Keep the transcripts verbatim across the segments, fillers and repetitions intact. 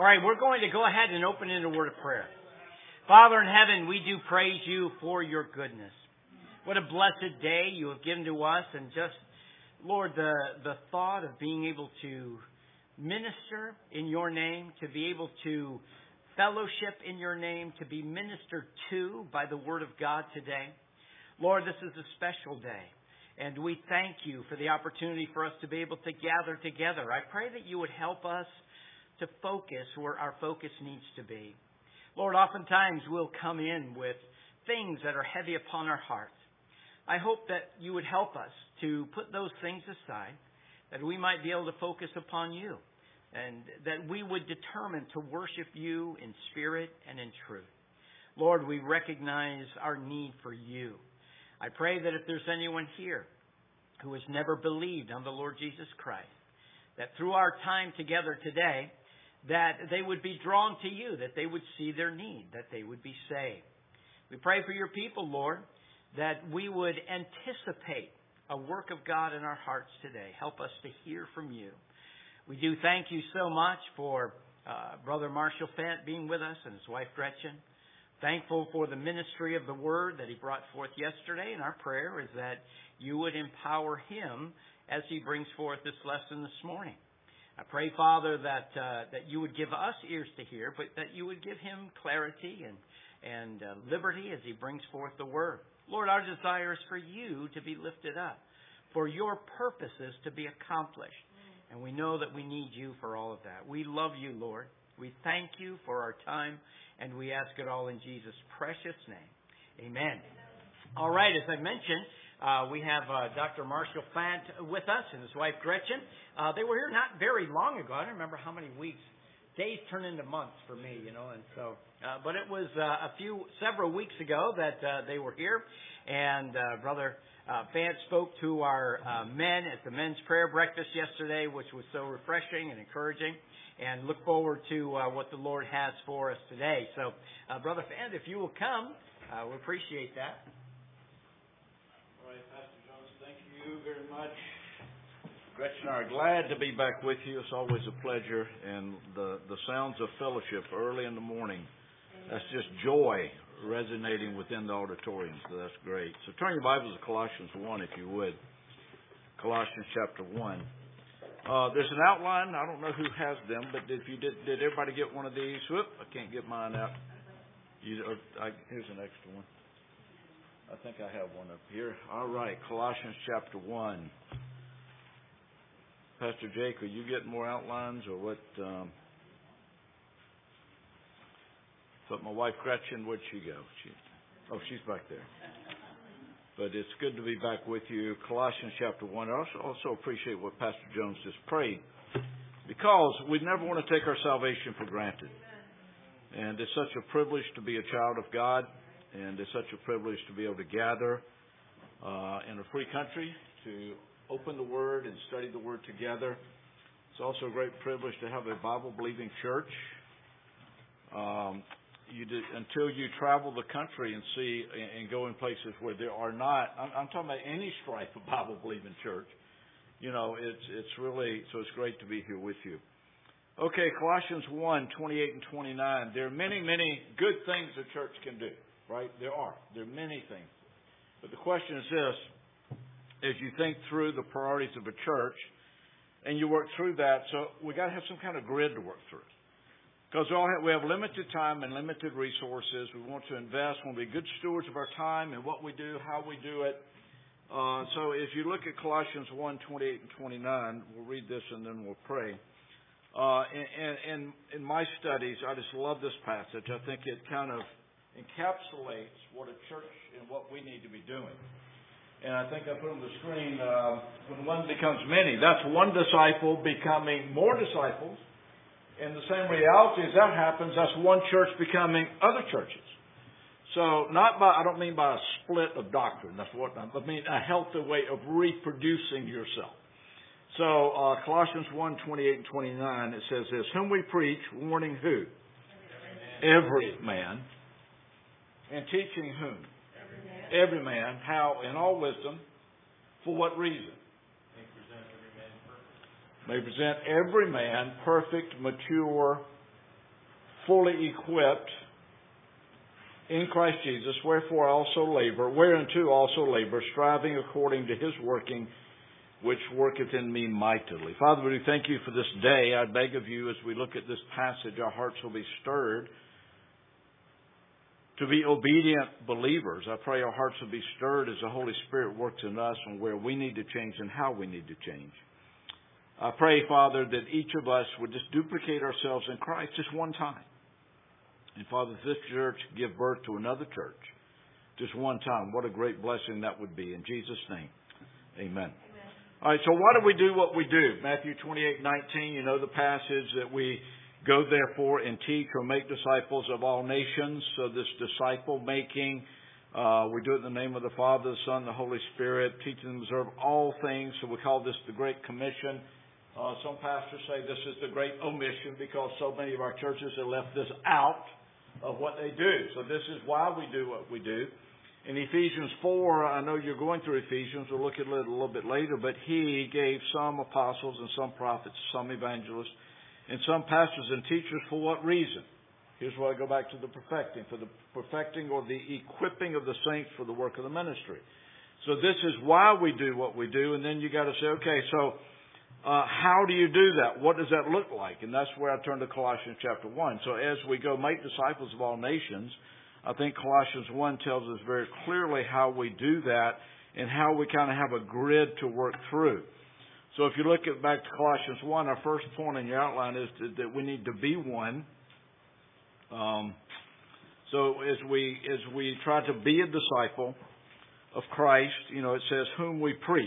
All right, we're going to go ahead and open in a word of prayer. Father in heaven, we do praise you for your goodness. What a blessed day you have given to us, and just, Lord, the, the thought of being able to minister in your name, to be able to fellowship in your name, to be ministered to by the word of God today. Lord, this is a special day, and we thank you for the opportunity for us to be able to gather together. I pray that you would help us to focus where our focus needs to be. Lord, oftentimes we'll come in with things that are heavy upon our hearts. I hope that you would help us to put those things aside, that we might be able to focus upon you, and that we would determine to worship you in spirit and in truth. Lord, we recognize our need for you. I pray that if there's anyone here who has never believed on the Lord Jesus Christ, that through our time together today, that they would be drawn to you, that they would see their need, that they would be saved. We pray for your people, Lord, that we would anticipate a work of God in our hearts today. Help us to hear from you. We do thank you so much for uh, Brother Marshall Fant being with us and his wife Gretchen. Thankful for the ministry of the word that he brought forth yesterday, and our prayer is that you would empower him as he brings forth this lesson this morning. I pray, Father, that uh, that you would give us ears to hear, but that you would give him clarity and, and uh, liberty as he brings forth the word. Lord, our desire is for you to be lifted up, for your purposes to be accomplished. And we know that we need you for all of that. We love you, Lord. We thank you for our time, and we ask it all in Jesus' precious name. Amen. All right, as I mentioned, Uh, we have uh, Doctor Marshall Fant with us and his wife Gretchen. Uh, they were here not very long ago. I don't remember how many weeks. Days turn into months for me, you know. And so, uh, but it was uh, a few, several weeks ago that uh, they were here, and uh, Brother uh, Fant spoke to our uh, men at the men's prayer breakfast yesterday, which was so refreshing and encouraging. And look forward to uh, what the Lord has for us today. So, uh, Brother Fant, if you will come, uh, we appreciate that. Thank you very much. Gretchen and I are glad to be back with you. It's always a pleasure. And the, the sounds of fellowship early in the morning, that's just joy resonating within the auditorium. So that's great. So turn your Bibles to Colossians one, if you would. Colossians chapter one. Uh, there's an outline. I don't know who has them, but if you did, did everybody get one of these? Whoop, I can't get mine out. You, uh, I, here's an extra one. I think I have one up here. All right, Colossians chapter one. Pastor Jake, are you getting more outlines or what? Um, but my wife Gretchen, where'd she go? She, oh, she's back there. But it's good to be back with you. Colossians chapter one. I also, also appreciate what Pastor Jones just prayed, because we never want to take our salvation for granted. And it's such a privilege to be a child of God. And it's such a privilege to be able to gather uh, in a free country to open the Word and study the Word together. It's also a great privilege to have a Bible-believing church. Um, you did, until you travel the country and see and, and go in places where there are not, I'm, I'm talking about any stripe of Bible-believing church. You know, it's it's really, so it's great to be here with you. Okay, Colossians one, twenty-eight and twenty-nine. There are many, many good things the church can do. Right? There are. There are many things. But the question is this: as you think through the priorities of a church and you work through that, so we got to have some kind of grid to work through. Because we all have, we have limited time and limited resources. We want to invest. We want to be good stewards of our time and what we do, how we do it. Uh, so if you look at Colossians one, twenty-eight and twenty-nine, we'll read this and then we'll pray. Uh, and, and in my studies, I just love this passage. I think it kind of encapsulates what a church and what we need to be doing. And I think I put on the screen, uh, when one becomes many, that's one disciple becoming more disciples. And the same reality as that happens, that's one church becoming other churches. So not by, I don't mean by a split of doctrine, that's what I mean, a healthy way of reproducing yourself. So uh, Colossians one, twenty-eight and twenty-nine, it says this: whom we preach, warning who? Every man. Every man. And teaching whom? Every man. Every man. How? In all wisdom. For what reason? May present every man perfect. May present every man perfect, mature fully equipped in Christ Jesus, wherefore I also labor, whereunto also labor, striving according to His working, which worketh in me mightily. Father, we thank You for this day. I beg of You, as we look at this passage, our hearts will be stirred to be obedient believers. I pray our hearts will be stirred as the Holy Spirit works in us and where we need to change and how we need to change. I pray, Father, that each of us would just duplicate ourselves in Christ just one time. And Father, if this church give birth to another church just one time, what a great blessing that would be. In Jesus' name, amen. Amen. All right, so why do we do what we do? Matthew twenty-eight nineteen, you know the passage that we go therefore and teach or make disciples of all nations. So this disciple making, uh, we do it in the name of the Father, the Son, the Holy Spirit, teaching them to observe all things. So we call this the Great Commission. Uh, some pastors say this is the Great Omission because so many of our churches have left this out of what they do. So this is why we do what we do. In Ephesians four, I know you're going through Ephesians. We'll look at it a little bit later. But He gave some apostles and some prophets, some evangelists, and some pastors and teachers for what reason? Here's where I go back to the perfecting. For the perfecting or the equipping of the saints for the work of the ministry. So this is why we do what we do. And then you got to say, okay, so uh, how do you do that? What does that look like? And that's where I turn to Colossians chapter one. So as we go make disciples of all nations, I think Colossians one tells us very clearly how we do that and how we kind of have a grid to work through. So if you look at back to Colossians one, our first point in your outline is to, that we need to be one. Um, so as we as we try to be a disciple of Christ, you know, it says whom we preach.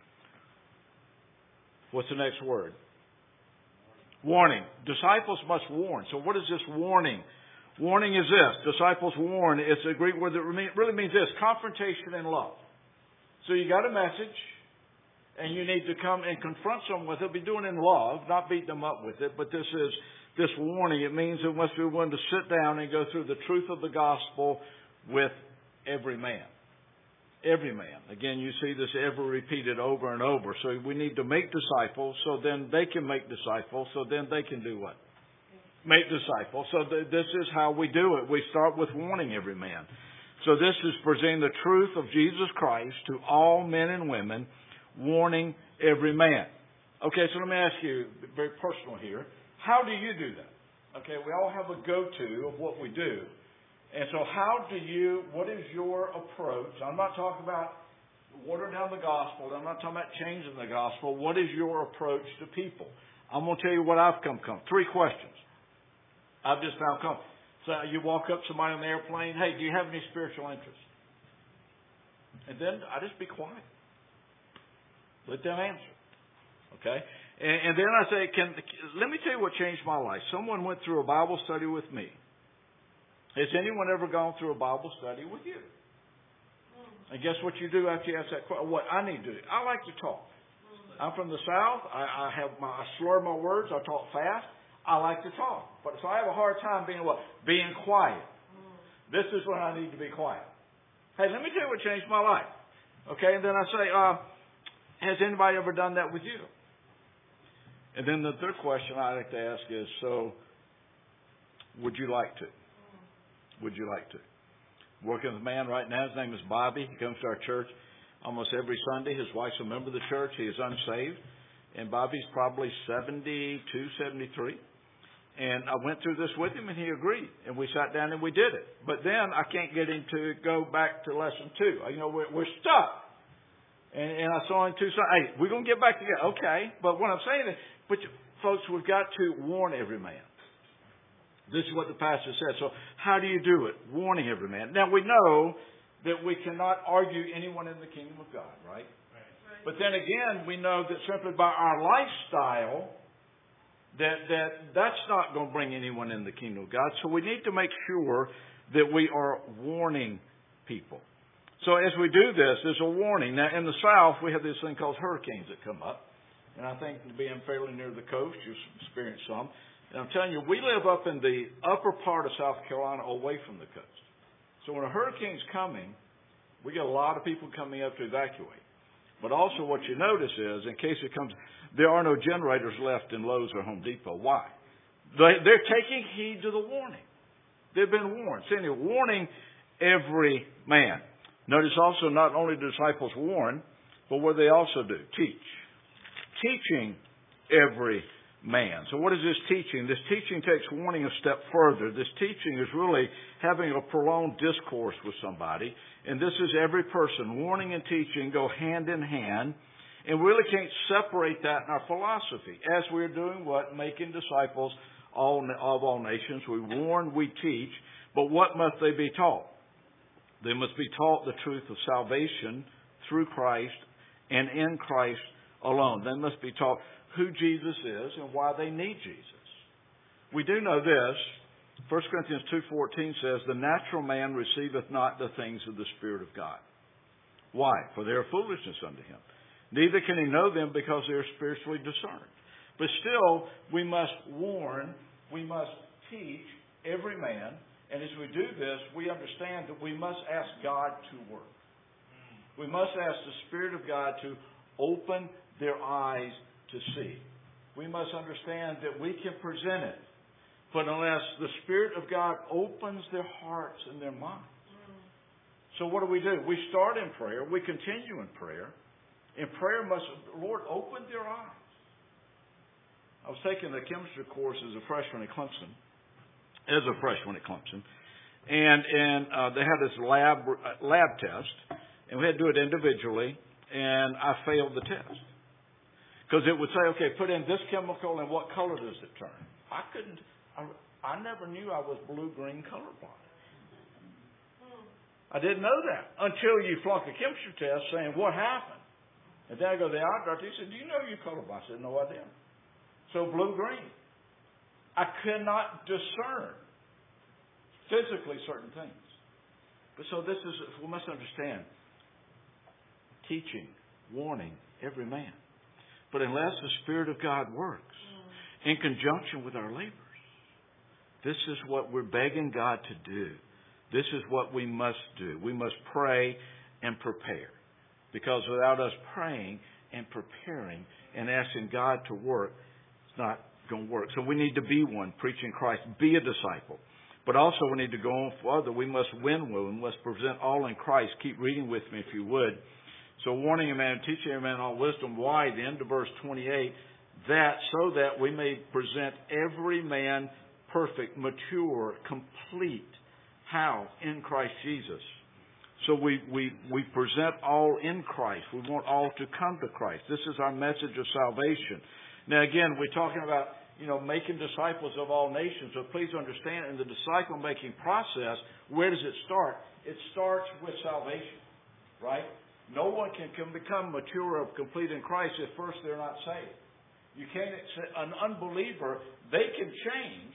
What's the next word? Warning. Disciples must warn. So what is this warning? Warning is this. Disciples warn. It's a Greek word that really means this. Confrontation and love. So you got a message, and you need to come and confront someone with it. Be doing it in love, not beat them up with it. But this is this warning. It means that we must be willing to sit down and go through the truth of the gospel with every man. Every man. Again, you see this ever repeated over and over. So we need to make disciples so then they can make disciples so then they can do what? Make disciples. So th- this is how we do it. We start with warning every man. So this is presenting the truth of Jesus Christ to all men and women, warning every man. Okay, so let me ask you, very personal here, how do you do that? Okay, we all have a go-to of what we do. And so how do you, what is your approach? I'm not talking about watering down the gospel. I'm not talking about changing the gospel. What is your approach to people? I'm going to tell you what I've come come. Three questions. I've just found come. So you walk up to somebody on the airplane, hey, do you have any spiritual interest? And then I just be quiet. Let them answer. Okay? And, and then I say, can let me tell you what changed my life. Someone went through a Bible study with me. Has anyone ever gone through a Bible study with you? And guess what you do after you ask that question? What I need to do? I like to talk. I'm from the South. I, I have my, I slur my words. I talk fast. I like to talk. But so I have a hard time being what? Being quiet. This is when I need to be quiet. Hey, let me tell you what changed my life. Okay, and then I say, uh, has anybody ever done that with you? And then the third question I like to ask is, so would you like to? Would you like to? Working with a man right now. His name is Bobby. He comes to our church almost every Sunday. His wife's a member of the church. He is unsaved. And Bobby's probably seventy-two, seventy-three. And I went through this with him, and he agreed. And we sat down and we did it. But then I can't get him to go back to lesson two. You know, we're, we're stuck. And, and I saw him two Sundays. Hey, we're going to get back together. Okay. But what I'm saying is, but folks, we've got to warn every man. This is what the pastor said. So how do you do it? Warning every man. Now we know that we cannot argue anyone in the kingdom of God, right? Right. But then again, we know that simply by our lifestyle, that, that that's not going to bring anyone in the kingdom of God. So we need to make sure that we are warning people. So as we do this, there's a warning. Now in the South, we have this thing called hurricanes that come up. And I think being fairly near the coast, you've experienced some. And I'm telling you, we live up in the upper part of South Carolina away from the coast. So when a hurricane's coming, we get a lot of people coming up to evacuate. But also what you notice is, in case it comes, there are no generators left in Lowe's or Home Depot. Why? They, they're taking heed to the warning. They've been warned. See, warning every man. Notice also not only do disciples warn, but what they also do, teach. Teaching every man. So what is this teaching? This teaching takes warning a step further. This teaching is really having a prolonged discourse with somebody. And this is every person. Warning and teaching go hand in hand. And we really can't separate that in our philosophy. As we're doing what? Making disciples all, of all nations. We warn, we teach. But what must they be taught? They must be taught the truth of salvation through Christ and in Christ alone. They must be taught who Jesus is and why they need Jesus. We do know this. First Corinthians two fourteen says, the natural man receiveth not the things of the Spirit of God. Why? For they are foolishness unto him. Neither can he know them because they are spiritually discerned. But still, we must warn, we must teach every man. And as we do this, we understand that we must ask God to work. We must ask the Spirit of God to open their eyes to see. We must understand that we can present it. But unless the Spirit of God opens their hearts and their minds. So what do we do? We start in prayer. We continue in prayer. And prayer must, Lord, open their eyes. I was taking the chemistry course as a freshman at Clemson. As a freshman at Clemson. And, and uh, they had this lab, uh, lab test. And we had to do it individually. And I failed the test. Because it would say, okay, put in this chemical and what color does it turn? I couldn't, I, I never knew I was blue-green colorblind. I didn't know that until you flunk a chemistry test saying, what happened? And then I go to the eye doctor. He said, do you know you're colorblind? I said, no, I didn't. So blue-green. I cannot discern physically certain things. But so this is, we must understand, teaching, warning every man. But unless the Spirit of God works in conjunction with our labors, this is what we're begging God to do. This is what we must do. We must pray and prepare. Because without us praying and preparing and asking God to work, it's not going to work. So we need to be one, preaching Christ. Be a disciple. But also we need to go on further. We must win well. We must present all in Christ. Keep reading with me if you would. So warning a man, teaching a man all wisdom. Why? The end of verse twenty-eight. That so that we may present every man perfect, mature, complete. How? In Christ Jesus. So we, we, we present all in Christ. We want all to come to Christ. This is our message of salvation. Now again, we're talking about, you know, making disciples of all nations. So please understand, in the disciple-making process, where does it start? It starts with salvation, right? No one can, can become mature or complete in Christ if first they're not saved. You can't, an unbeliever, they can change.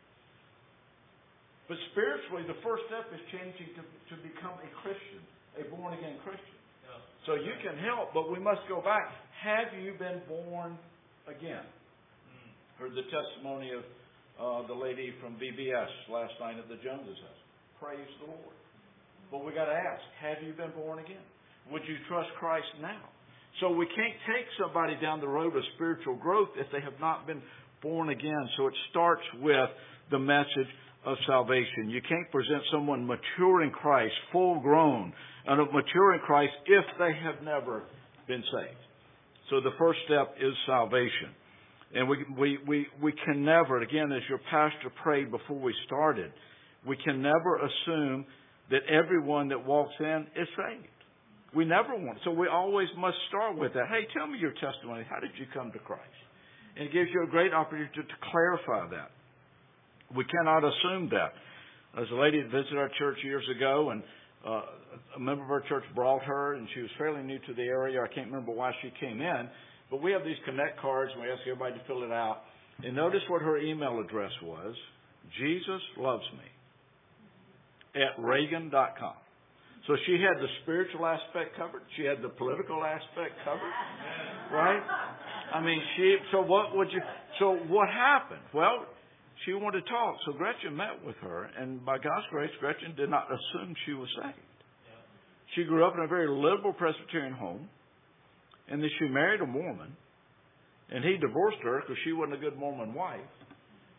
But spiritually, the first step is changing to, to become a Christian, a born-again Christian. Yeah. So you can help, but we must go back. Have you been born again? Mm. Heard the testimony of uh, the lady from B B S last night at the Joneses' house. Praise the Lord. But we got to ask, have you been born again? Would you trust Christ now? So we can't take somebody down the road of spiritual growth if they have not been born again. So it starts with the message of salvation. You can't present someone mature in Christ, full grown, and mature in Christ if they have never been saved. So the first step is salvation. And we, we, we, we can never, again, as your pastor prayed before we started, we can never assume that everyone that walks in is saved. We never want. So we always must start with that. Hey, tell me your testimony. How did you come to Christ? And it gives you a great opportunity to, to clarify that. We cannot assume that. There's a lady that visited our church years ago, and uh, a member of our church brought her, and she was fairly new to the area. I can't remember why she came in. But we have these Connect cards, and we ask everybody to fill it out. And notice what her email address was. Jesus loves me at Reagan dot com. So she had the spiritual aspect covered. She had the political aspect covered. Right? I mean, she, so what would you, so what happened? Well, she wanted to talk. So Gretchen met with her. And by God's grace, Gretchen did not assume she was saved. She grew up in a very liberal Presbyterian home. And then she married a Mormon. And he divorced her because she wasn't a good Mormon wife.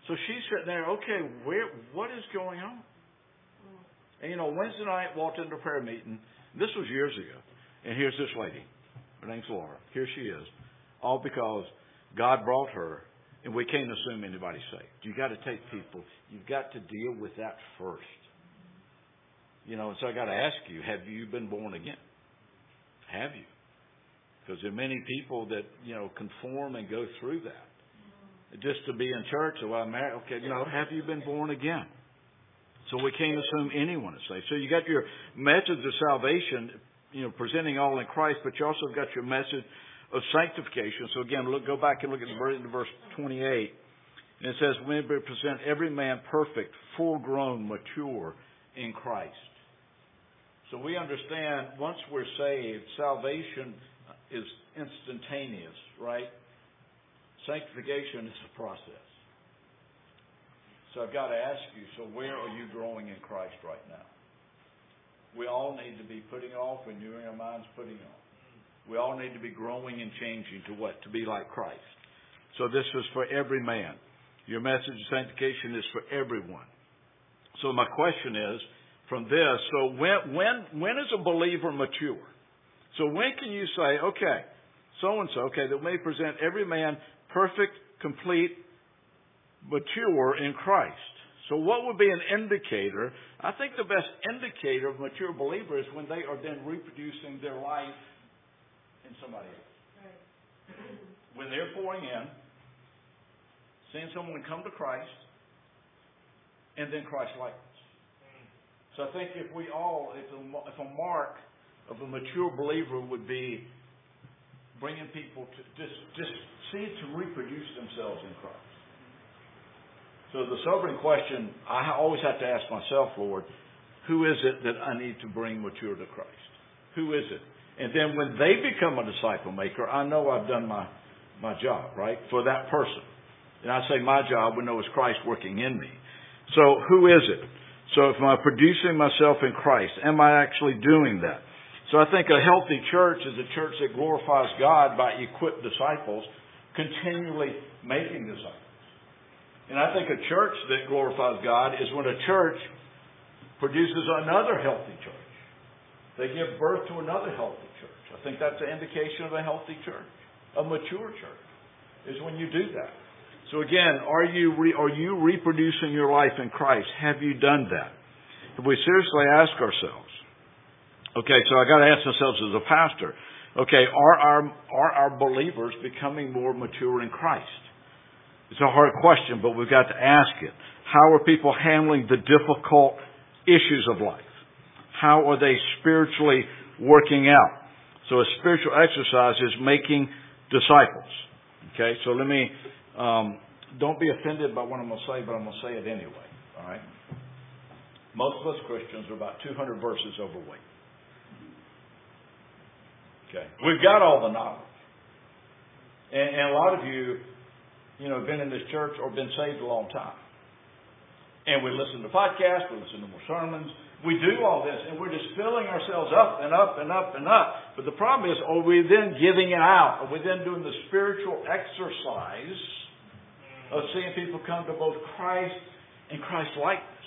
So she's sitting there, okay, where, what is going on? And, you know, Wednesday night, walked into a prayer meeting. This was years ago. And here's this lady. Her name's Laura. Here she is. All because God brought her, and we can't assume anybody's saved. You've got to take people. You've got to deal with that first. You know, so I got to ask you, have you been born again? Have you? Because there are many people that, you know, conform and go through that. Just to be in church, so I'm married. Okay, no, have you been born again? So we can't assume anyone is saved. So you got your message of salvation, you know, presenting all in Christ, but you also got your message of sanctification. So again, look, go back and look at verse twenty-eight. And it says, we present every man perfect, full-grown, mature in Christ. So we understand once we're saved, salvation is instantaneous, right? Sanctification is a process. So I've got to ask you, so where are you growing in Christ right now? We all need to be putting off, renewing our minds, putting on. We all need to be growing and changing to what? To be like Christ. So this is for every man. Your message of sanctification is for everyone. So my question is, from this, so when when when is a believer mature? So when can you say, okay, so-and-so, okay, that may present every man perfect, complete, mature in Christ. So what would be an indicator? I think the best indicator of a mature believer is when they are then reproducing their life in somebody else. Right. When they're pouring in, seeing someone come to Christ, and then Christ likeness. So I think if we all, if a, if a mark of a mature believer would be bringing people to just just see to reproduce themselves in Christ. So the sobering question I always have to ask myself, Lord, who is it that I need to bring mature to Christ? Who is it? And then when they become a disciple maker, I know I've done my, my job, right, for that person. And I say my job, we know it's Christ working in me. So who is it? So if I'm producing myself in Christ, am I actually doing that? So I think a healthy church is a church that glorifies God by equipped disciples, continually making disciples. And I think a church that glorifies God is when a church produces another healthy church. They give birth to another healthy church. I think that's an indication of a healthy church. A mature church is when you do that. So again, are you re, are you reproducing your life in Christ? Have you done that? If we seriously ask ourselves, okay, so I got to ask ourselves as a pastor, okay, are our are our believers becoming more mature in Christ? It's a hard question, but we've got to ask it. How are people handling the difficult issues of life? How are they spiritually working out? So a spiritual exercise is making disciples. Okay, so let me, um, don't be offended by what I'm going to say, but I'm going to say it anyway. All right? Most of us Christians are about two hundred verses overweight. Okay, we've got all the knowledge. And, and a lot of you, you know, have been in this church or been saved a long time. And we listen to podcasts, we listen to more sermons. We do all this, and we're just filling ourselves up and up and up and up. But the problem is, are we then giving it out? Are we then doing the spiritual exercise of seeing people come to both Christ and Christ likeness?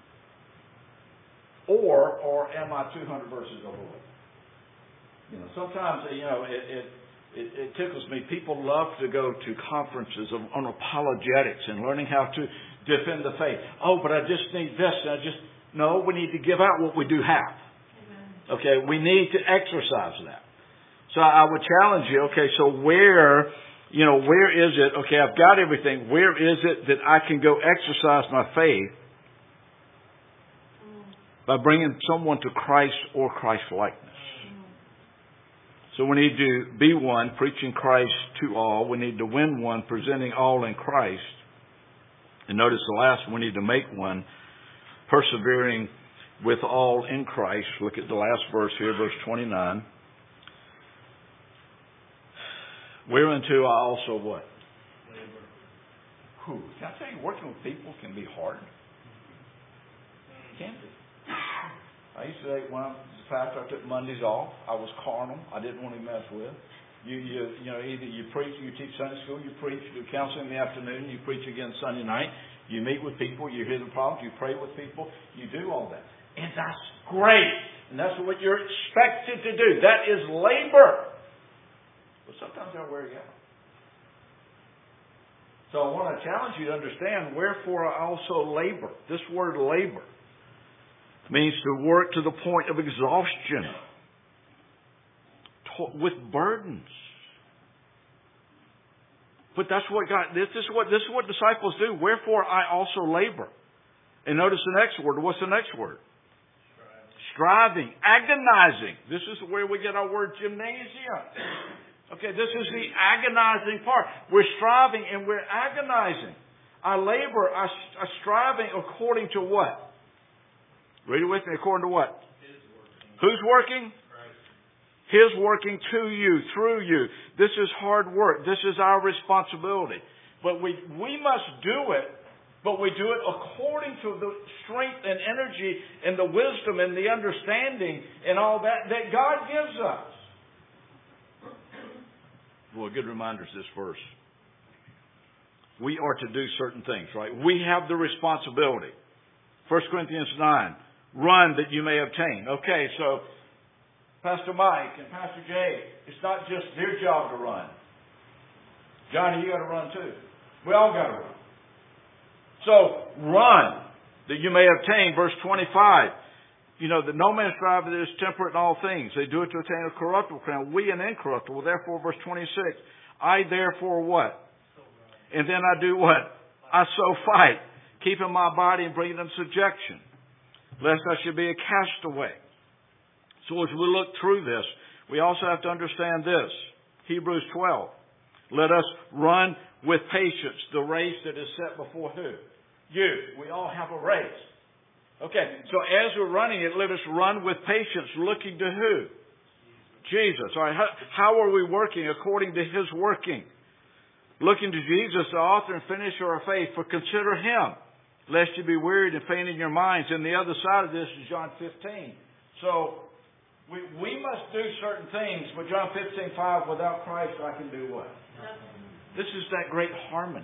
Or, or am I two hundred verses overweight? You know, sometimes, you know, it, it, it, it tickles me. People love to go to conferences of, on apologetics and learning how to defend the faith. Oh, but I just need this, and I just... No, we need to give out what we do have. Okay, we need to exercise that. So I would challenge you, okay, so where, you know, where is it, okay, I've got everything, where is it that I can go exercise my faith by bringing someone to Christ or Christ likeness? So we need to be one, preaching Christ to all. We need to win one, presenting all in Christ. And notice the last one, we need to make one, persevering with all in Christ. Look at the last verse here, verse twenty-nine. Whereunto I also what? Labor. Whew. Can I tell you, working with people can be hard. It can be. I used to say, when I was a pastor, I took Mondays off. I was carnal. I didn't want to mess with. You, you, you know, either you preach, you teach Sunday school, you preach, you do counseling in the afternoon, you preach again Sunday night, you meet with people, you hear the problems, you pray with people, you do all that. And that's great. And that's what you're expected to do. That is labor. But sometimes they'll wear you out. So I want to challenge you to understand, wherefore I also labor. This word labor means to work to the point of exhaustion, with burdens. But that's what God, this is what, this is what disciples do. Wherefore I also labor. And notice the next word. What's the next word? Striving. Striving. Agonizing. This is where we get our word gymnasium. Okay, this is the agonizing part. We're striving and we're agonizing. I labor, I, I striving according to what? Read it with me. According to what? His working. Who's working? His working to you, through you. This is hard work. This is our responsibility. But we, we must do it, but we do it according to the strength and energy and the wisdom and the understanding and all that that God gives us. Well, a good reminder is this verse. We are to do certain things, right? We have the responsibility. First Corinthians nine, run that you may obtain. Okay, so Pastor Mike and Pastor Jay, it's not just their job to run. Johnny, you got to run too. We all got to run. So, run that you may obtain. Verse twenty-five. You know, that no man strive that is temperate in all things. They do it to attain a corruptible crown. We an incorruptible. Therefore, verse twenty-six. I therefore what? And then I do what? I so fight, keeping my body and bringing it into subjection, lest I should be a castaway. So as we look through this, we also have to understand this. Hebrews twelve. Let us run with patience the race that is set before who? You. We all have a race. Okay, so as we're running it, let us run with patience, looking to who? Jesus. All right, how, how are we working? According to His working. Looking to Jesus, the author and finisher of faith, for consider Him, lest you be wearied and faint in your minds. And the other side of this is John fifteen. So, We, we must do certain things, but John fifteen five, without Christ I can do what? This is that great harmony.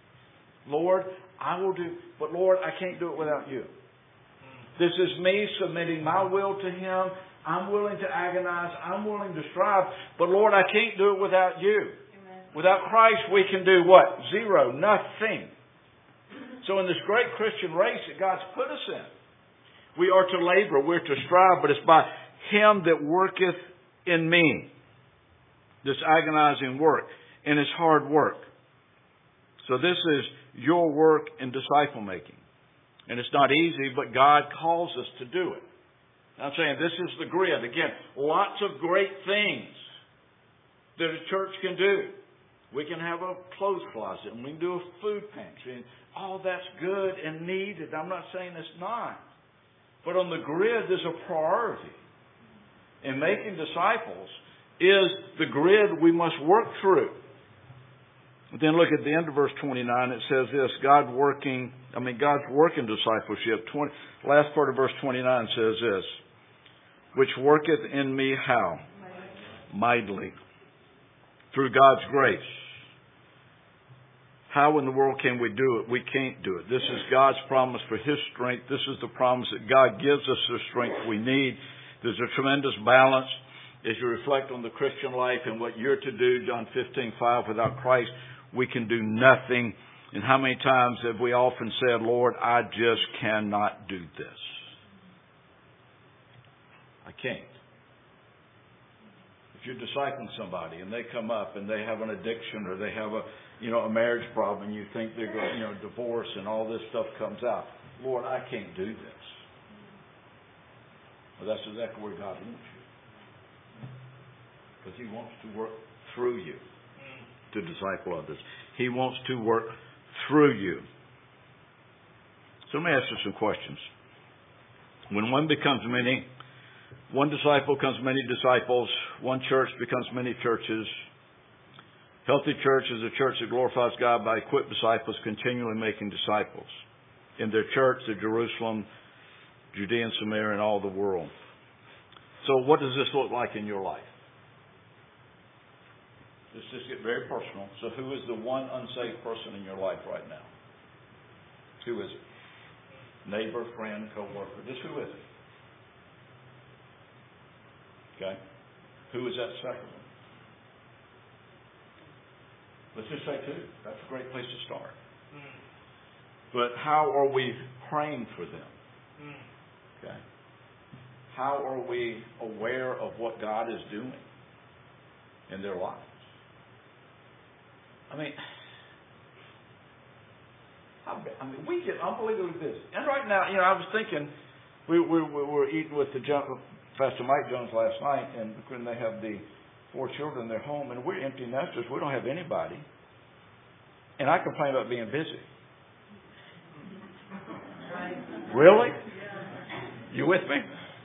Lord, I will do, but Lord, I can't do it without you. This is me submitting my will to Him. I'm willing to agonize. I'm willing to strive. But Lord, I can't do it without you. Amen. Without Christ, we can do what? Zero. Nothing. So in this great Christian race that God's put us in, we are to labor. We're to strive, but it's by Him that worketh in me. This agonizing work. And it's hard work. So this is your work in disciple making. And it's not easy, but God calls us to do it. I'm saying this is the grid. Again, lots of great things that a church can do. We can have a clothes closet and we can do a food pantry. And all that's good and needed. I'm not saying it's not. But on the grid, there's a priority. And making disciples is the grid we must work through. Then look at the end of verse twenty-nine. It says this, God working, I mean, God's working discipleship. twenty, last part of verse twenty-nine says this, which worketh in me how? Mightily. Through God's grace. How in the world can we do it? We can't do it. This is God's promise for His strength. This is the promise that God gives us the strength we need. There's a tremendous balance as you reflect on the Christian life and what you're to do. John fifteen five, without Christ, we can do nothing. And how many times have we often said, Lord, I just cannot do this. I can't. If you're discipling somebody and they come up and they have an addiction or they have a, you know, a marriage problem and you think they're going, you know, divorce and all this stuff comes out. Lord, I can't do this. Well, that's exactly where God wants you. Because He wants to work through you to disciple others. He wants to work through you. So let me ask you some questions. When one becomes many, one disciple becomes many disciples, one church becomes many churches. Healthy church is a church that glorifies God by equipped disciples continually making disciples in their church, the Jerusalem, Judea and Samaria, and all the world. So what does this look like in your life? Let's just get very personal. So who is the one unsaved person in your life right now? Who is it? Neighbor, friend, co-worker. Just who is it? Okay? Who is that second one? Let's just say two. That's a great place to start. But how are we praying for them? Okay? How are we aware of what God is doing in their lives? I mean, I mean, we get unbelievably busy. And right now, you know, I was thinking, we, we, we were eating with the Pastor Mike Jones last night, and when they have the four children in their home, and we're empty nesters, we don't have anybody. And I complain about being busy. Really? You with me?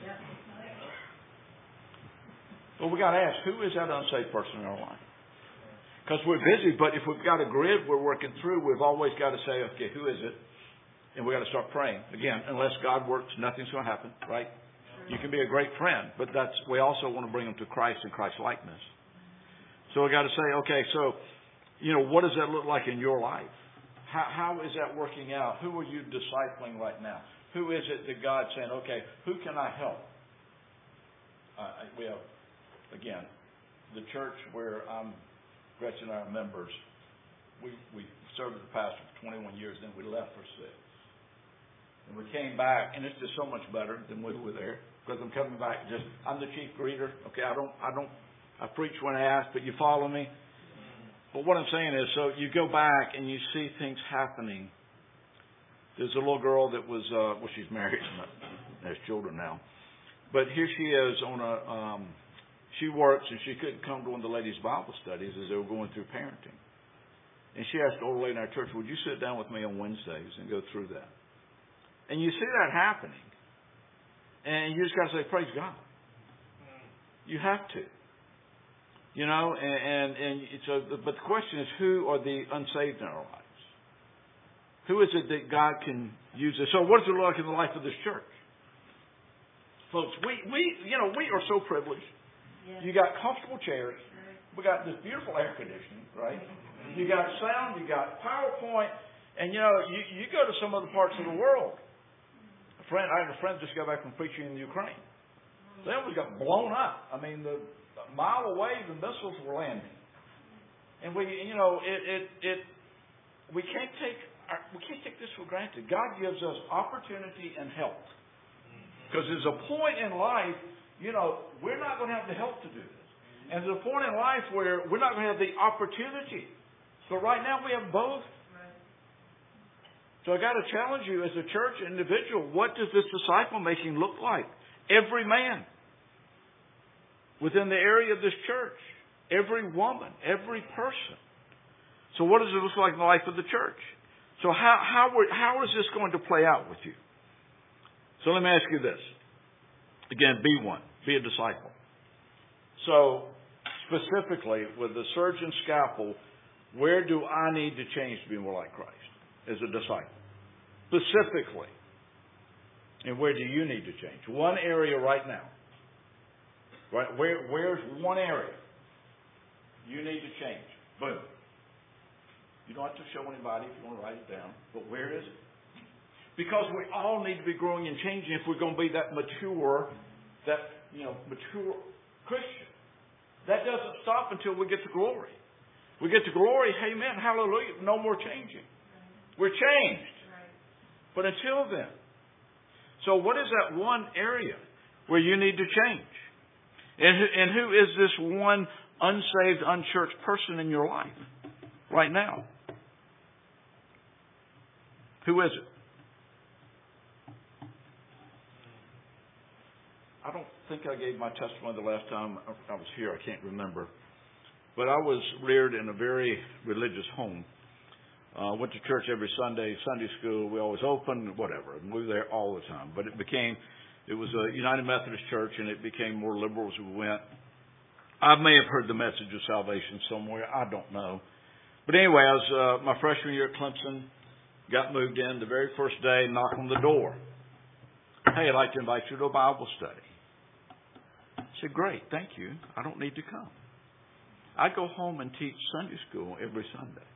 Well, we got to ask, who is that unsaved person in our life? Because we're busy, but if we've got a grid we're working through, we've always got to say, okay, who is it? And we've got to start praying. Again, unless God works, nothing's going to happen, right? You can be a great friend, but that's we also want to bring them to Christ and Christ's likeness. So we've got to say, okay, so, you know, what does that look like in your life? How, how is that working out? Who are you discipling right now? Who is it that God's saying, okay, who can I help? Uh, we have, again, the church where I'm, Gretchen and our members, we, we served as a pastor for twenty-one years, then we left for six. And we came back, and it's just so much better than when we were there. Because I'm coming back, just, I'm the chief greeter. Okay, I don't, I don't, I preach when I ask, but you follow me? But what I'm saying is, so you go back and you see things happening. There's a little girl that was, uh, well, she's married and has children now. But here she is on a, um, she works and she couldn't come to one of the ladies' Bible studies as they were going through parenting. And she asked the old lady in our church, would you sit down with me on Wednesdays and go through that? And you see that happening. And you just got to say, praise God. You have to. You know, and, and, and so, but the question is, who are the unsaved in our lives? Who is it that God can use this? So what does it look like in the life of this church? Folks, we, we you know, we are so privileged. Yeah. You got comfortable chairs. We got this beautiful air conditioning, right? You got sound, you got PowerPoint, and you know, you, you go to some other parts of the world. A friend, I had a friend just got back from preaching in Ukraine. They almost got blown up. I mean, the a mile away, the missiles were landing, and we, you know, it, it, it we can't take our, we can't take this for granted. God gives us opportunity and help, because there's a point in life, you know, we're not going to have the help to do this, and there's a point in life where we're not going to have the opportunity. So right now we have both. So I got to challenge you as a church individual. What does this disciple making look like? Every man within the area of this church, every woman, every person. So what does it look like in the life of the church? So how how how is this going to play out with you? So let me ask you this. Again, be one. Be a disciple. So specifically with the surgeon scalpel, where do I need to change to be more like Christ as a disciple? Specifically. And where do you need to change? One area right now. Right? Where, where's one area you need to change? Boom. You don't have to show anybody if you want to write it down. But where is it? Because we all need to be growing and changing if we're going to be that mature, that, you know, mature Christian. That doesn't stop until we get to glory. We get to glory, amen, hallelujah, no more changing. We're changed. But until then. So what is that one area where you need to change? And who, and who is this one unsaved, unchurched person in your life right now? Who is it? I don't think I gave my testimony the last time I was here. I can't remember. But I was reared in a very religious home. Uh, went to church every Sunday, Sunday school. We always opened, whatever. And we were there all the time. But it became, it was a United Methodist church, and it became more liberal as we went. I may have heard the message of salvation somewhere. I don't know. But anyway, I was uh, my freshman year at Clemson. Got moved in the very first day, knocked on the door. Hey, I'd like to invite you to a Bible study. I said, great, thank you. I don't need to come. I go home and teach Sunday school every Sunday.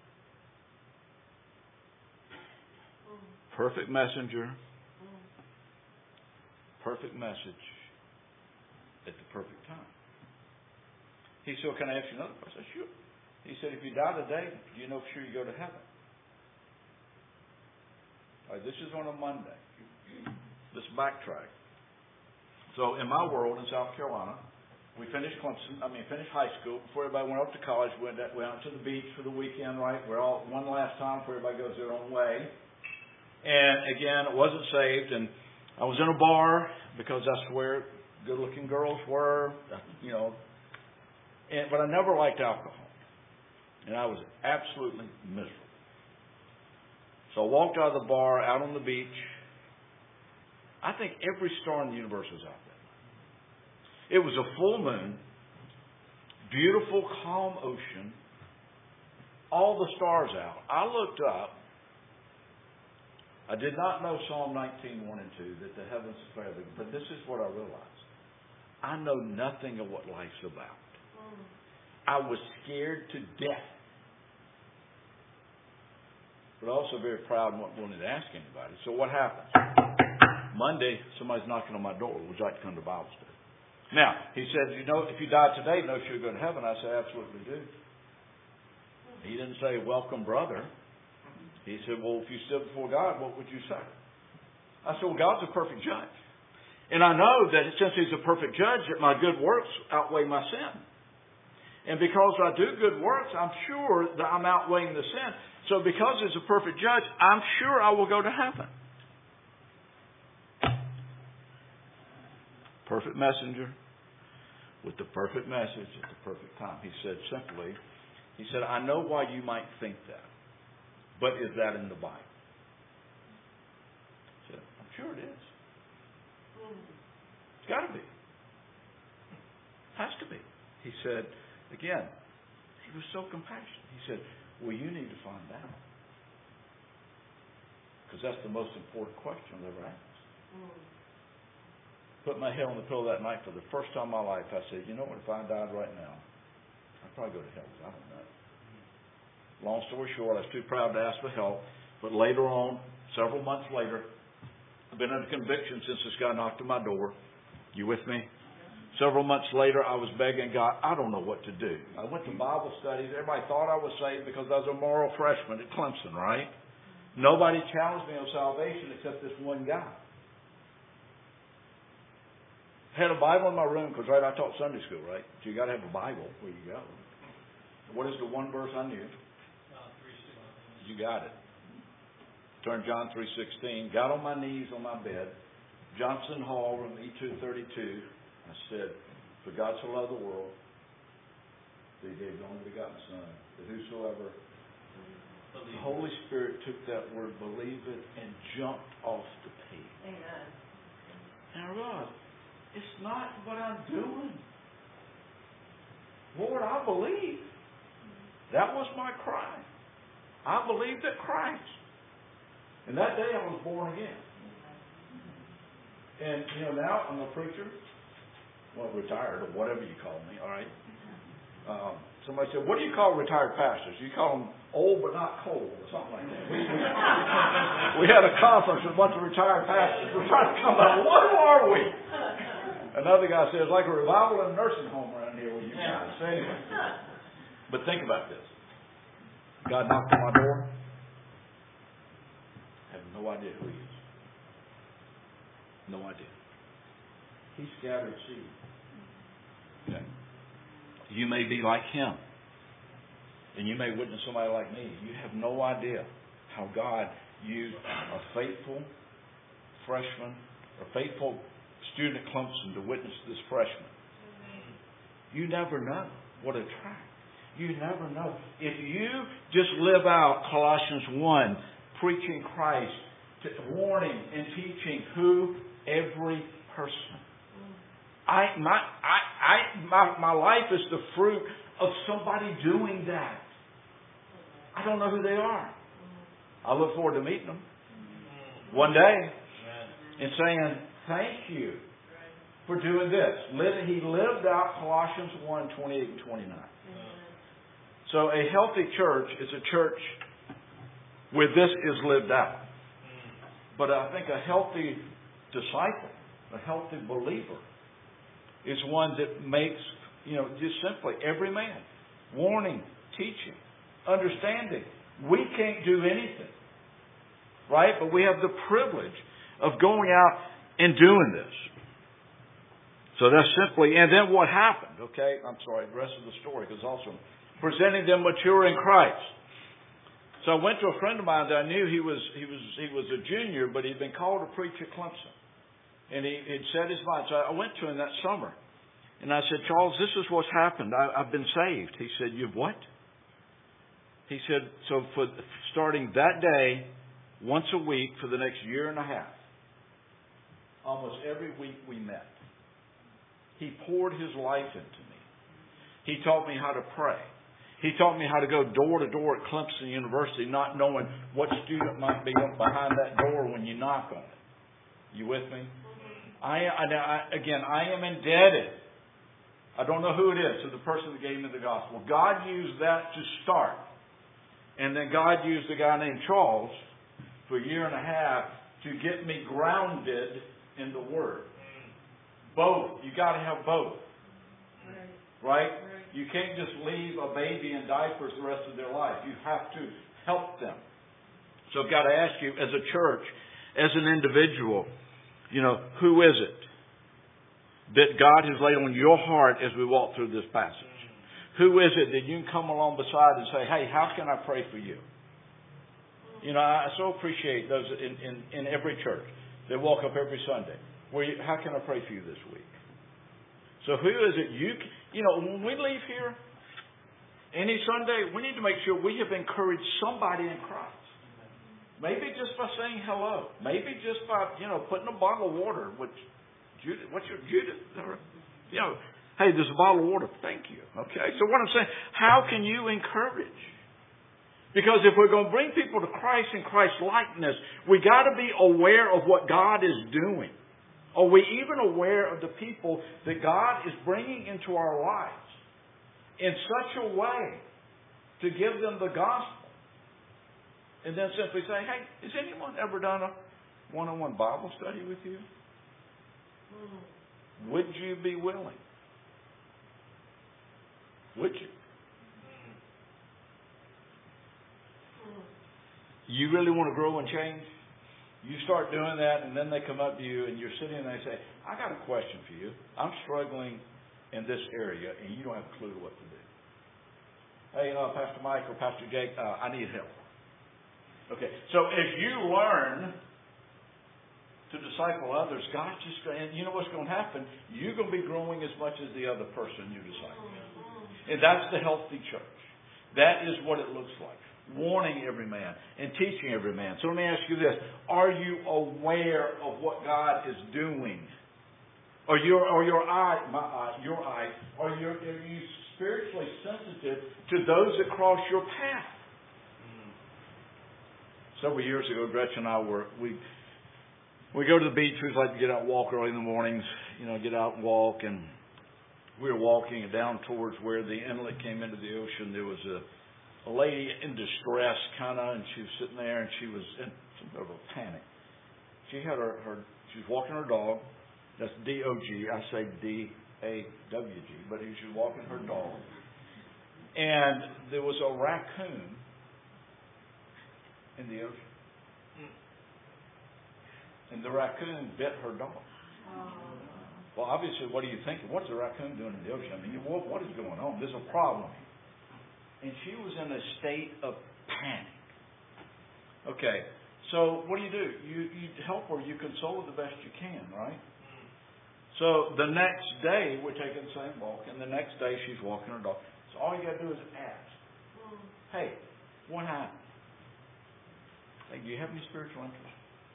Perfect messenger. Perfect message at the perfect time. He said, well, can I ask you another question? I said, sure. He said, if you die today, do you know for sure you go to heaven? All right, this is on a Monday. Let's backtrack. So in my world in South Carolina, we finished Clemson, I mean, finished high school. Before everybody went off to college, we went, went out to the beach for the weekend, right? We're all one last time before everybody goes their own way. And again, I wasn't saved, and I was in a bar because that's where good-looking girls were, you know. And, but I never liked alcohol. And I was absolutely miserable. So I walked out of the bar, out on the beach. I think every star in the universe was out there. It was a full moon, beautiful, calm ocean, all the stars out. I looked up. I did not know Psalm nineteen, one and two, that the heavens declare the, but this is what I realized. I know nothing of what life's about. I was scared to death. But also very proud and wasn't willing to ask anybody. So what happens? Monday, somebody's knocking on my door. Would you like to come to Bible study? Now, he said, you know, if you die today, know you'll go to heaven. I said, absolutely do. He didn't say, welcome, brother. He said, well, if you stood before God, what would you say? I said, well, God's a perfect judge. And I know that since He's a perfect judge, that my good works outweigh my sin. And because I do good works, I'm sure that I'm outweighing the sin. So because He's a perfect judge, I'm sure I will go to heaven. Perfect messenger with the perfect message at the perfect time. He said simply, he said, I know why you might think that. But is that in the Bible? I said, I'm sure it is. It's got to be. Has to be. He said, again, he was so compassionate. He said, well, you need to find out. Because that's the most important question I've ever asked. Put my head on the pillow that night for the first time in my life. I said, you know what, if I died right now, I'd probably go to hell. I don't know. Long story short, I was too proud to ask for help. But later on, several months later, I've been under conviction since this guy knocked on my door. You with me? Several months later, I was begging God, I don't know what to do. I went to Bible studies. Everybody thought I was saved because I was a moral freshman at Clemson, right? Nobody challenged me on salvation except this one guy. I had a Bible in my room because, right, I taught Sunday school, right? So you got to have a Bible where you go. What is the one verse I knew? You got it. Turn John three sixteen. Got on my knees on my bed. Johnson Hall, room E two thirty-two. I said, for God so loved the world that He gave His only begotten Son, that whosoever, the Holy Spirit took that word, believe it, and jumped off the page. Amen. And I realized, it's not what I'm doing. Lord, I believe. That was my cry. I believed that Christ. And that day I was born again. And, you know, now I'm a preacher. Well, retired or whatever you call me, all right? Um, somebody said, what do you call retired pastors? You call them old but not cold or something like that. We, we, we had a conference with a bunch of retired pastors. We're trying to come out. What are we? Another guy says, like a revival in a nursing home around here with you guys. So anyway. But think about this. God knocked on my door. I have no idea who He is. No idea. He scattered seed. Okay. You may be like Him. And you may witness somebody like me. You have no idea how God used a faithful freshman, a faithful student at Clemson to witness this freshman. You never know what a track. You never know. If you just live out Colossians one, preaching Christ, warning and teaching who every person. I my I I my, my life is the fruit of somebody doing that. I don't know who they are. I look forward to meeting them one day and saying, thank you for doing this. He lived out Colossians one, twenty-eight and twenty-nine. So a healthy church is a church where this is lived out. But I think a healthy disciple, a healthy believer, is one that makes, you know, just simply every man warning, teaching, understanding. We can't do anything, right? But we have the privilege of going out and doing this. So that's simply, and then what happened, okay? I'm sorry, the rest of the story, because also presenting them mature in Christ. So I went to a friend of mine that I knew he was he was he was a junior, but he'd been called to preach at Clemson, and he had set his mind. So I went to him that summer, and I said, Charles, this is what's happened. I, I've been saved. He said, you've what? He said, so for starting that day, once a week for the next year and a half, almost every week we met. He poured his life into me. He taught me how to pray. He taught me how to go door to door at Clemson University, not knowing what student might be up behind that door when you knock on it. You with me? I, I, I again, I am indebted. I don't know who it is, to the person that gave me the gospel. God used that to start. And then God used a guy named Charles for a year and a half to get me grounded in the Word. Both. You got to have both. Right? You can't just leave a baby in diapers the rest of their life. You have to help them. So I've got to ask you, as a church, as an individual, you know, who is it that God has laid on your heart as we walk through this passage? Who is it that you can come along beside and say, hey, how can I pray for you? You know, I so appreciate those in, in, in every church that walk up every Sunday. Where you, how can I pray for you this week? So who is it you, you know, when we leave here, any Sunday, we need to make sure we have encouraged somebody in Christ. Maybe just by saying hello. Maybe just by, you know, putting a bottle of water, which, Judith, what's your, Judith? You know, hey, there's a bottle of water. Thank you. Okay. So what I'm saying, how can you encourage? Because if we're going to bring people to Christ and Christ's likeness, we got to be aware of what God is doing. Are we even aware of the people that God is bringing into our lives in such a way to give them the gospel? And then simply say, hey, has anyone ever done a one-on-one Bible study with you? Would you be willing? Would you? You really want to grow and change? You start doing that, and then they come up to you, and you're sitting there and they say, I got a question for you. I'm struggling in this area, and you don't have a clue what to do. Hey, uh, Pastor Mike or Pastor Jake, uh, I need help. Okay, so as you learn to disciple others, God's just going, and you know what's going to happen? You're going to be growing as much as the other person you disciple. And that's the healthy church. That is what it looks like. Warning every man and teaching every man. So let me ask you this. Are you aware of what God is doing? Or your or your eye, my eye, your eye, are you, are you spiritually sensitive to those that cross your path? Mm. Several years ago, Gretchen and I were, we we go to the beach. We like to get out and walk early in the mornings, you know, get out and walk. And we were walking down towards where the inlet came into the ocean. There was a A lady in distress, kind of, and she was sitting there, and she was in some bit of a panic. She had her, her she was walking her dog. That's D O G. I say D A W G, but she was walking her dog. And there was a raccoon in the ocean. And the raccoon bit her dog. Well, obviously, what are you thinking? What's the raccoon doing in the ocean? I mean, what, what is going on? There's a problem here. And she was in a state of panic. Okay, so what do you do? You, you help her, you console her the best you can, right? So the next day, we're taking the same walk, and the next day she's walking her dog. So all you got to do is ask, hey, what happened? Hey, do you have any spiritual interest?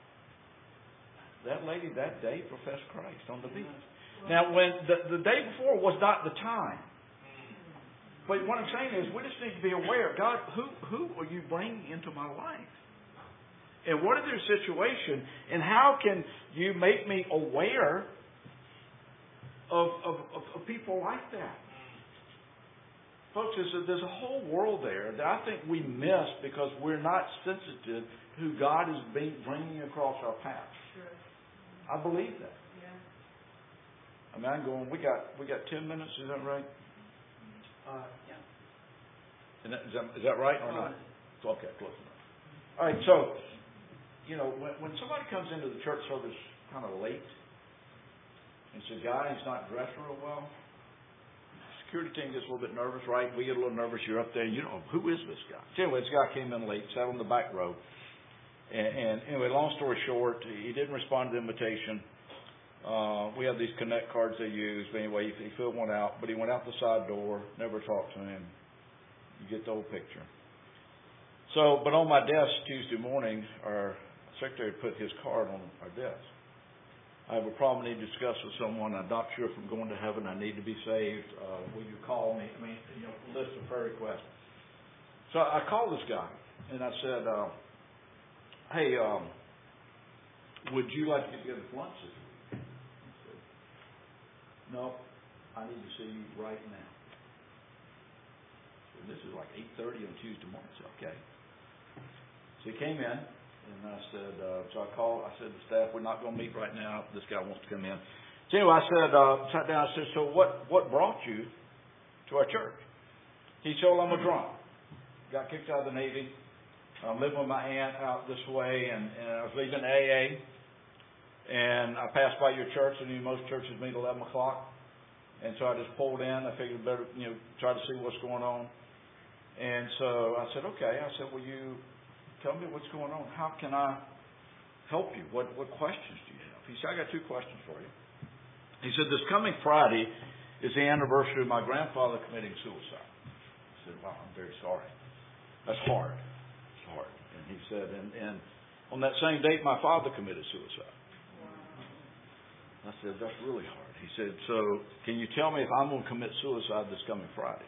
That lady that day professed Christ on the beach. Now, when the, the day before was not the time. But what I'm saying is, we just need to be aware. God, who who are you bringing into my life? And what is their situation? And how can you make me aware of, of, of, of people like that? folks, there's a, there's a whole world there that I think we miss because we're not sensitive to who God is being, bringing across our path. Sure. I believe that. Yeah. I mean, I'm going. We got we got ten minutes. Is that right? Uh, yeah. Is that, is that, is that right or Uh, not? Okay, close enough. All right. So, you know, when when somebody comes into the church service kind of late, and it's a guy who's not dressed real well, security team gets a little bit nervous, right? We get a little nervous. You're up there, and you know, who is this guy? So anyway, this guy came in late, sat on the back row. And, and anyway, long story short, he didn't respond to the invitation. Uh, we have these connect cards they use. But anyway, he, he filled one out, but he went out the side door, never talked to him. You get the whole picture. So, but on my desk Tuesday morning, our secretary put his card on our desk. I have a problem I need to discuss with someone. I'm not sure if I'm going to heaven. I need to be saved. Uh, will you call me? I mean, you know, list of prayer requests. So I called this guy, and I said, uh, hey, um, would you like to get together for lunch this week? He said, no, I need to see you right now. So this is like eight thirty on Tuesday morning. I said, okay. So he came in, and I said, uh, so I called, I said to the staff, we're not going to meet right now. This guy wants to come in. So anyway, I said, uh, sat down, I said, so what, what brought you to our church? He said, well, I'm a drunk. Got kicked out of the Navy. I'm living with my aunt out this way, and, and I was leaving A A, and I passed by your church, and most churches meet at eleven o'clock, and so I just pulled in. I figured better, you know, try to see what's going on. And so I said, okay. I said, will you tell me what's going on? How can I help you? What what questions do you have? He said, I got two questions for you. He said, this coming Friday is the anniversary of my grandfather committing suicide. I said, wow, I'm very sorry. That's hard. It's hard. And he said, and, and on that same date, my father committed suicide. I said, that's really hard. He said, so can you tell me if I'm going to commit suicide this coming Friday?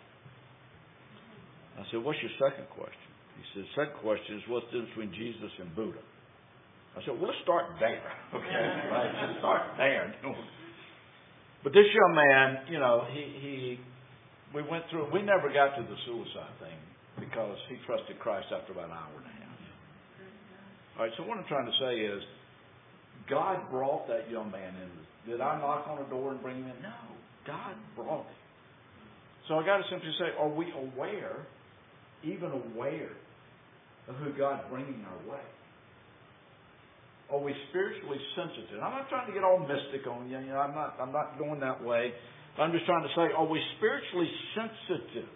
I said, what's your second question? He said, second question is, what's the difference between Jesus and Buddha? I said, well, let's start there. Okay, right? Let's start there. But this young man, you know, he, he, we went through, we never got to the suicide thing because he trusted Christ after about an hour and a half. All right, so what I'm trying to say is, God brought that young man in. Did I knock on the door and bring him in? No, God brought him. So I got to simply say, are we aware, even aware, of who God's bringing our way? Are we spiritually sensitive? I'm not trying to get all mystic on you. You know, I'm not. I'm not going that way. I'm just trying to say, are we spiritually sensitive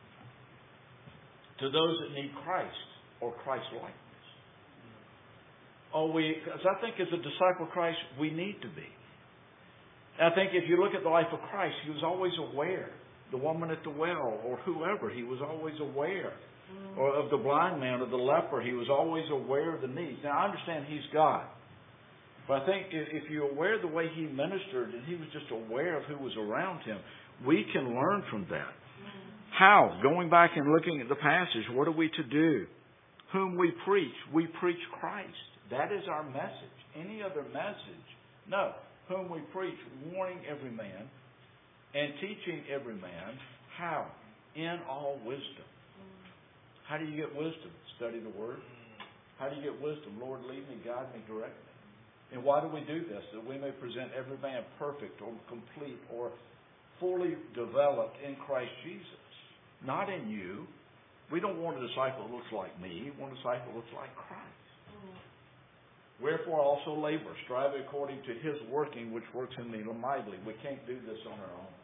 to those that need Christ or Christ-likeness? Are we? Because I think as a disciple of Christ, we need to be. And I think if you look at the life of Christ, he was always aware. The woman at the well, or whoever, he was always aware. Or of the blind man or the leper, he was always aware of the needs. Now, I understand he's God. But I think if you're aware of the way he ministered and he was just aware of who was around him, we can learn from that. How? Going back and looking at the passage, what are we to do? Whom we preach? We preach Christ. That is our message. Any other message? No. Whom we preach, warning every man and teaching every man. How? In all wisdom. How do you get wisdom? Study the Word. How do you get wisdom? Lord, lead me, guide me, direct me. And why do we do this? That we may present every man perfect or complete or fully developed in Christ Jesus. Not in you. We don't want a disciple that looks like me. We want a disciple that looks like Christ. Wherefore also labor, strive according to his working, which works in me mightily. We can't do this on our own.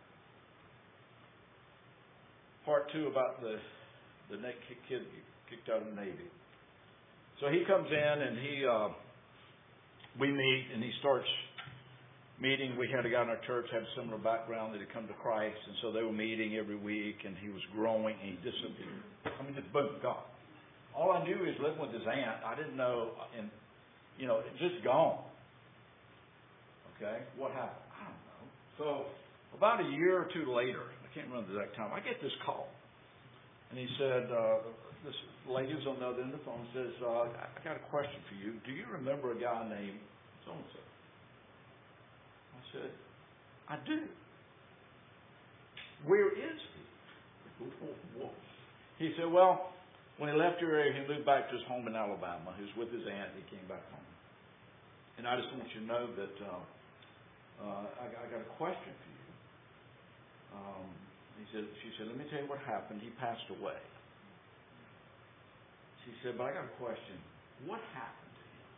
Part two about the the kid kicked out of the Navy. So he comes in and he, uh, we meet and he starts meeting. We had a guy in our church had a similar background that had come to Christ, and so they were meeting every week, and he was growing, and he disappeared. I mean, just boom, gone. All I knew is living with his aunt. I didn't know, and you know, just gone. Okay, what happened? I don't know. So about a year or two later, I can't remember the exact time, I get this call. And he said, uh, this lady was on the other end of the phone and says, uh, I got a question for you. Do you remember a guy named so-and-so? I said, I do. Where is he? He said, well, when he left your area, he moved back to his home in Alabama. He was with his aunt. He came back home. And I just want you to know that uh, uh, I, I got a question for you. Um, he said, she said, let me tell you what happened. He passed away. She said, but I got a question. What happened to him?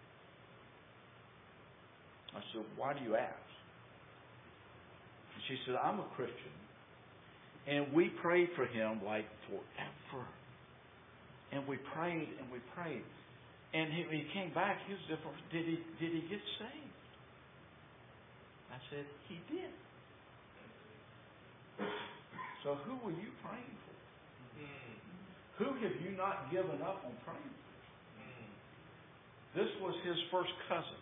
I said, why do you ask? And she said, I'm a Christian. And we prayed for him like forever. And we prayed and we prayed. And he, he came back. He was different. Did he, did he get saved? I said, he did. So who were you praying for? Who have you not given up on praying for? This was his first cousin.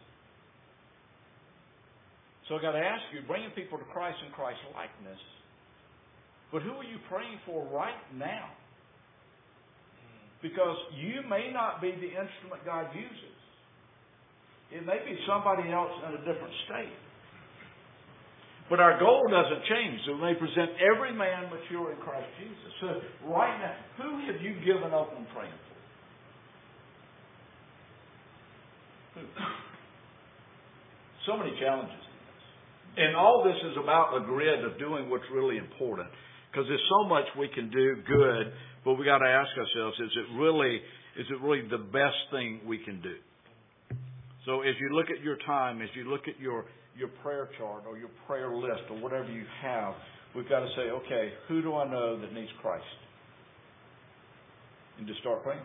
So I got to ask you, bringing people to Christ and Christ's likeness. But who are you praying for right now? Because you may not be the instrument God uses. It may be somebody else in a different state. But our goal doesn't change. So we may present every man mature in Christ Jesus. So right now, who have you given up on praying for? Who? So many challenges in this. And all this is about a grid of doing what's really important. Because there's so much we can do good, but we got to ask ourselves: Is it really, is it really the best thing we can do? So, as you look at your time, as you look at your your prayer chart or your prayer list or whatever you have, we've got to say, okay, who do I know that needs Christ, and to start praying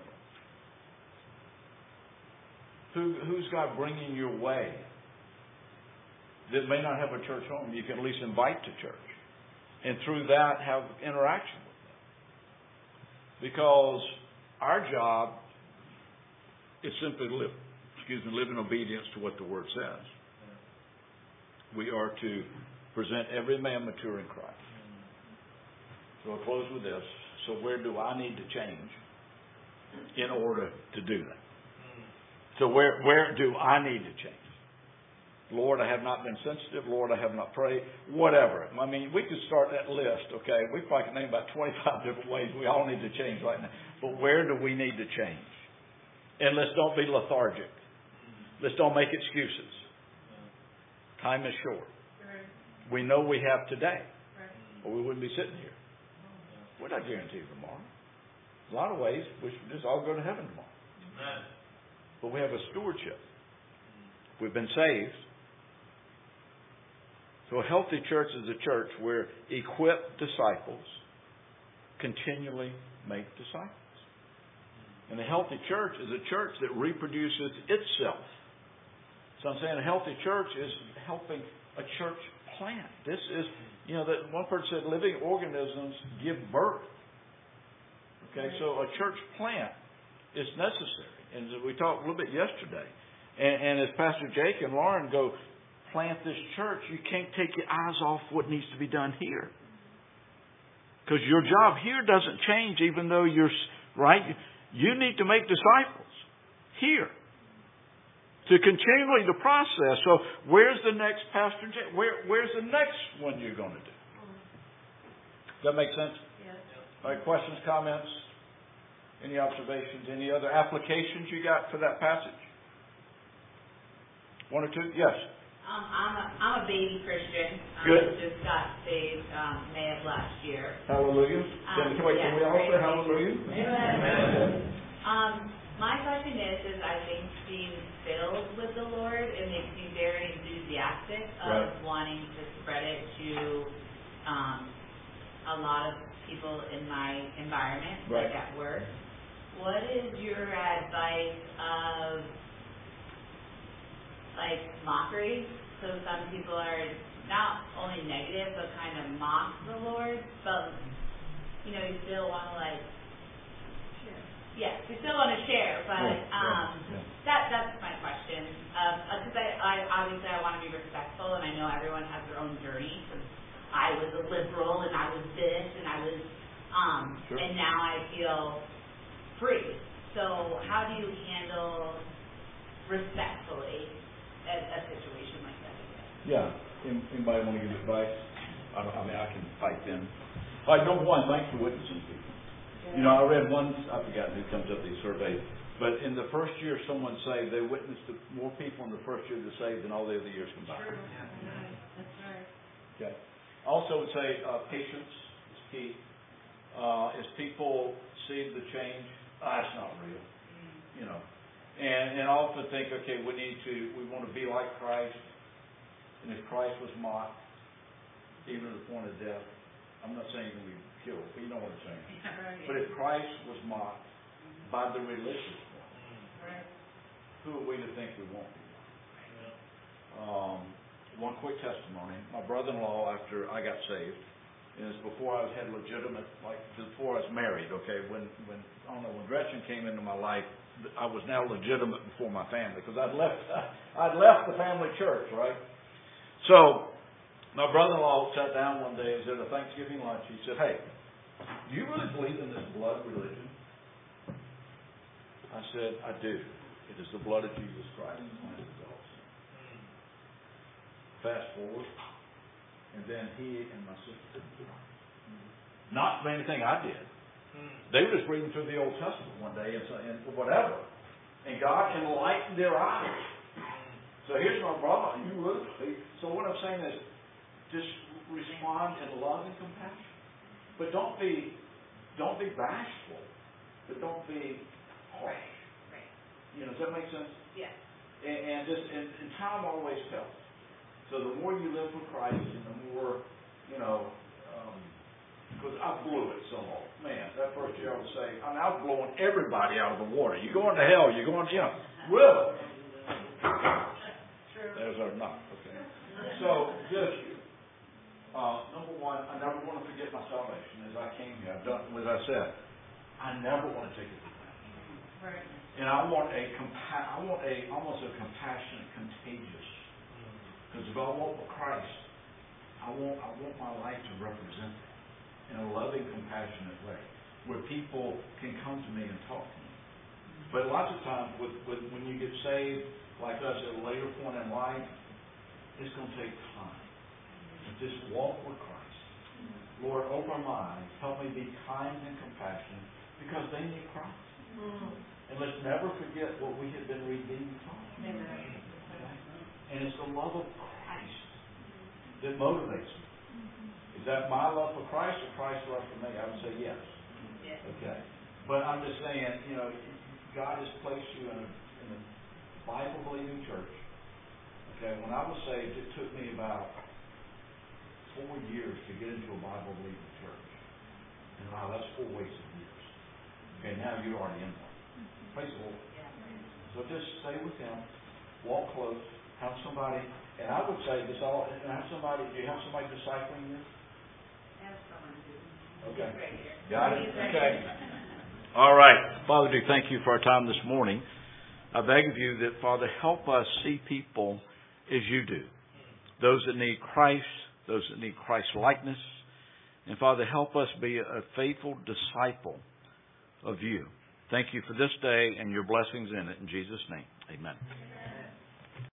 for. Who who's God bringing your way that may not have a church home? You can at least invite to church. And through that, have interaction with them. Because our job is simply to live, excuse me, live in obedience to what the Word says. We are to present every man mature in Christ. So I'll close with this. So where do I need to change in order to do that? So where where do I need to change? Lord, I have not been sensitive. Lord, I have not prayed. Whatever. I mean, we could start that list, okay? We probably can name about twenty-five different ways we all need to change right now. But where do we need to change? And let's don't be lethargic. Let's don't make excuses. Time is short. We know we have today, or we wouldn't be sitting here. We're not guaranteed tomorrow. In a lot of ways, we should just all go to heaven tomorrow. But we have a stewardship. We've been saved. So a healthy church is a church where equipped disciples continually make disciples. And a healthy church is a church that reproduces itself. So I'm saying a healthy church is helping a church plant. This is, you know, that one person said living organisms give birth. Okay, so a church plant is necessary. And we talked a little bit yesterday. And, and as Pastor Jake and Lauren go plant this church, you can't take your eyes off what needs to be done here. Because your job here doesn't change even though you're, right? You need to make disciples here. To continually the process. So where's the next Pastor Jake? Where, where's the next one you're going to do? Does that make sense? Yes. All right, questions, comments? Any observations? Any other applications you got for that passage? One or two? Yes. Um, I'm a I'm a baby Christian. Um, Good. Just got saved um, May of last year. Hallelujah. Um, Can, wait, yeah, can we all say right. hallelujah? Amen. Um, my question is, is I think being filled with the Lord, it makes me very enthusiastic of Right. wanting to spread it to um, a lot of people in my environment, Right. like at work. What is your advice of like mockery? So some people are not only negative, but kind of mock the Lord, but you know, you still want to like share. Yes, you still want to share, but Yeah, um, yeah, yeah. that that's my question. Because um, I, I obviously I want to be respectful, and I know everyone has their own journey. Because I was a liberal, and I was this, and I was, um, Sure. and now I feel free. So how do you handle respectfully a, a situation like that? Yeah. Anybody want to give advice? I, don't, I mean, I can pipe in. All right, number one, thanks for witnessing people. You know, I read one, I forgot who comes up with these surveys, but in the first year someone saved, they witnessed to more people in the first year that saved than all the other years combined. That's right. Okay. Also would say uh, patience is key. Uh, as people see the change, ah, it's not real. You know. And, and I often think, okay, we need to, we want to be like Christ. And if Christ was mocked, even to the point of death, I'm not saying he would be killed, but you know what I'm saying. Right. But if Christ was mocked by the religious one, Right. who are we to think we won't be? Um, one quick testimony. My brother-in-law, after I got saved, and it's before I had legitimate, like before I was married, okay, when, when I don't know, when Gretchen came into my life, I was now legitimate before my family, because I'd left, I'd left the family church, right? So, my brother-in-law sat down one day and was at a Thanksgiving lunch. He said, hey, do you really believe in this blood religion? I said, I do. It is the blood of Jesus Christ. Fast forward, and then he and my sister didn't do it. Not for anything I did. They were just reading through the Old Testament one day and, so, and whatever. And God enlightened their eyes. So here's my brother. You really believe? So what I'm saying is, just respond in love and compassion. But don't be don't be bashful. But don't be harsh. Right. Right. You know, does that make sense? Yes. And, and just and, and time always tells. So the more you live for Christ and the more, you know, because um, I blew it so long. Man, that first year I would say, I mean, I was blowing everybody out of the water. You're going to hell, you're going to, you know, really. True. There's our knock. Okay. So just Uh, number one, I never want to forget my salvation as I came here. I've done, as I said, I never want to take it for granted. Right. And I want a compa- I want a almost a compassionate, contagious. Because if I walk with Christ, I want I want my life to represent that in a loving, compassionate way, where people can come to me and talk to me. But lots of times, with, with when you get saved, like us at a later point in life, it's going to take time. Just walk with Christ. Lord, open my eyes. Help me be kind and compassionate because they need Christ. Mm. And let's never forget what we have been redeemed from. Amen. And it's the love of Christ that motivates me. Mm-hmm. Is that my love for Christ or Christ's love for me? I would say yes. yes. Okay. But I'm just saying, you know, God has placed you in a, in a Bible-believing church. Okay. When I was saved, it took me about four years to get into a Bible-believing church. And wow, that's four wasted years. Okay, now you're already in one. Praise the Lord. So just stay with Him, walk close, have somebody, and I would say this all, and have somebody, do you have somebody discipling you? Have someone do. Okay. Right here. Got it? Okay. All right. Father, we thank you for our time this morning. I beg of you that, Father, help us see people as you do. Those that need Christ, those that need Christ's likeness. And Father, help us be a faithful disciple of you. Thank you for this day and your blessings in it. In Jesus' name, amen.